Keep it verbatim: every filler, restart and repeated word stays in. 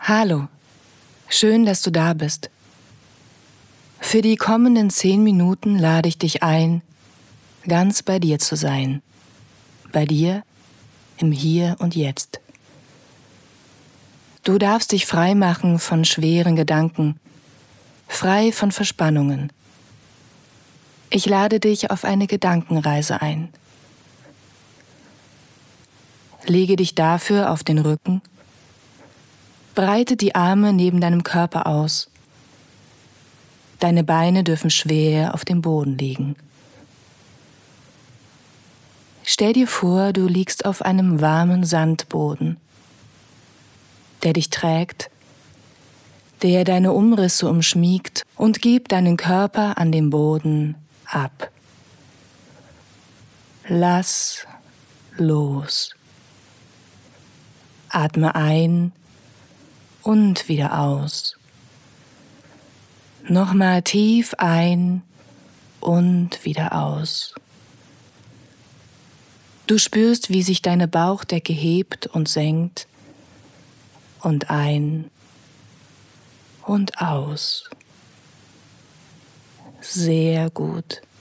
Hallo, schön, dass du da bist. Für die kommenden zehn Minuten lade ich dich ein, ganz bei dir zu sein. Bei dir im Hier und Jetzt. Du darfst dich frei machen von schweren Gedanken, frei von Verspannungen. Ich lade dich auf eine Gedankenreise ein. Lege dich dafür auf den Rücken. Breite die Arme neben deinem Körper aus. Deine Beine dürfen schwer auf dem Boden liegen. Stell dir vor, du liegst auf einem warmen Sandboden, der dich trägt, der deine Umrisse umschmiegt und gib deinen Körper an dem Boden ab. Lass los. Atme ein und wieder aus. Nochmal tief ein und wieder aus. Du spürst, wie sich deine Bauchdecke hebt und senkt und ein und aus. Sehr gut.